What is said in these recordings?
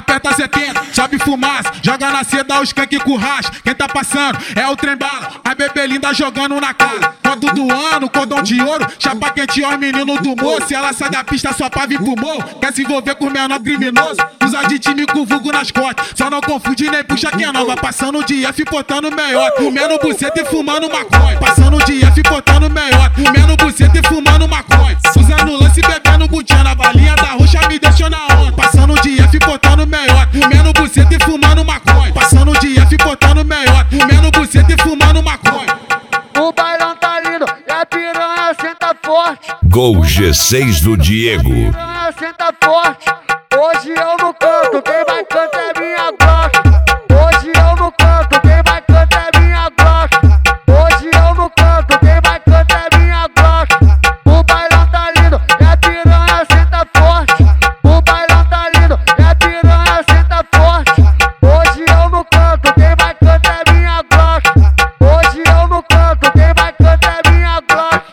Aperta 70, sobe fumaça, joga na seda os skunk com racha. Quem tá passando é o trem bala, a bebê linda jogando na cara. Quando do ano, cordão de ouro, chapa quente ó menino do moço. Se ela sai da pista só pra vir pro morro, quer se envolver com menor criminoso. Usa de time com vulgo nas costas, só não confunde nem puxa quem é nova. Passando de F portando melhor, comendo buceta e fumando maconha. Passando de F portando melhor, comendo buceta e fumando maconha. Usando lance bebendo budinha, na balinha da roxa me deixou na onda. Passando de F portando melhor, comendo buceta e fumando maconha. Passando de F portando melhor, comendo buceta e fumando maconha. O bailão tá lindo e a piranha senta forte. Gol G6 do Diego. A piranha senta forte. Hoje eu não canto, quem vai cantar é minha Glock. Hoje eu não canto, quem vai cantar é minha Glock. Hoje eu não canto, quem vai cantar é minha Glock. O bailão tá lindo e a piranha senta forte. O bailão tá lindo e a piranha senta forte. Hoje eu não canto, quem vai cantar é minha Glock. Hoje eu não canto, quem vai cantar é minha Glock.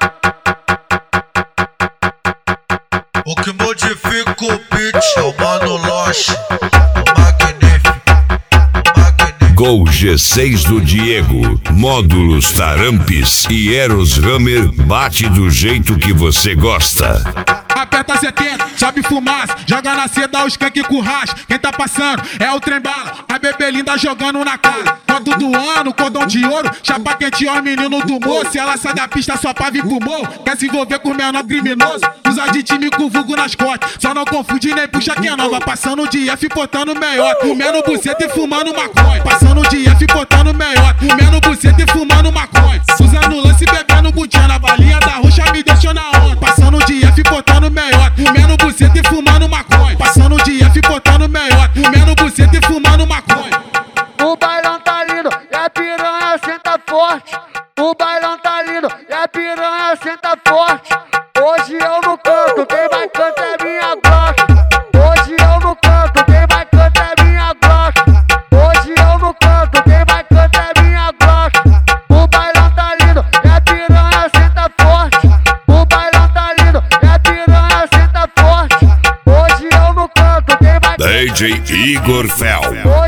O que modifica o beat é o Mano Loche, o magnífico. Gol G6 do Diego. Módulos Tarampes e Eros Hammer bate do jeito que você gosta. Aperta 70, sobe fumaça, joga na seda os skunk com racha. Quem tá passando é o trem bala, a bebê linda jogando na cara. Quando do ano, cordão de ouro, chapa quente ó menino do moço. Se ela sai da pista só pra vir pro morro, quer se envolver com menor criminoso. Usa de time com vulgo nas costas, só não confunde nem puxa quem é nova. Passando de F portando melhor, comendo buceta e fumando maconha. Passando de F portando melhor, comendo buceta e fumando maconha. Usando lance bebendo budinha, na balinha da roxa me deixou na onda. Passando de F portando melhor, comendo buceta e fumando maconha. Passando de F portando melhor, comendo buceta e fumando maconha. O bailão tá lindo e a piranha senta forte. O bailão tá lindo e a piranha senta forte. Hoje eu não canto, quem vai cantar é minha Glock. Hoje eu não canto, quem vai cantar é minha Glock. Hoje eu não canto, quem vai cantar é minha Glock. O bailão tá lindo e a piranha senta forte. O bailão tá lindo e a piranha senta forte. Hoje eu não canto, quem vai cantar DJ Igor Fel.